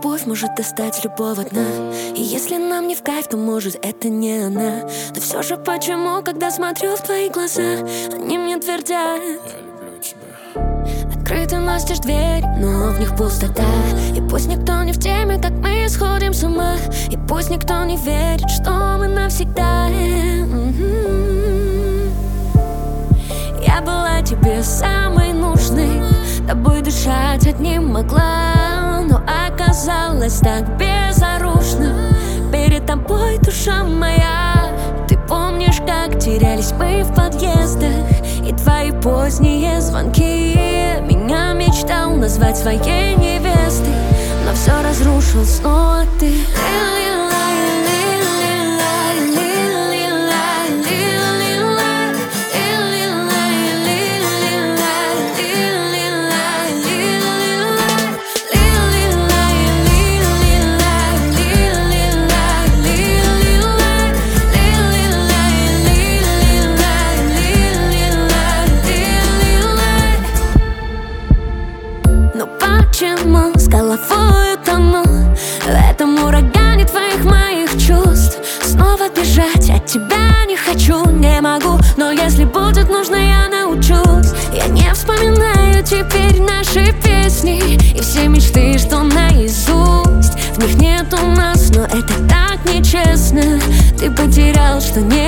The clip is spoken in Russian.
любовь может достать любого дна. И если нам не в кайф, то может это не она. Но все же почему, когда смотрю в твои глаза, они мне твердят: я люблю тебя. Открыты настежь дверь, но в них пустота. И пусть никто не в теме, как мы сходим с ума. И пусть никто не верит, что мы навсегда. Я была тебе самой нужной, тобой дышать одним могла, но оказалось так безоружно. Перед тобой душа моя. Ты помнишь, как терялись мы в подъездах, и твои поздние звонки. Меня мечтал назвать своей невестой, но все разрушил снова ты. Но почему с головой тону в этом урагане твоих моих чувств? Снова бежать от тебя не хочу, не могу. Но если будет нужно, я научусь. Я не вспоминаю теперь наши песни и все мечты, что наизусть. В них нету нас, но это так нечестно. Ты потерял, что не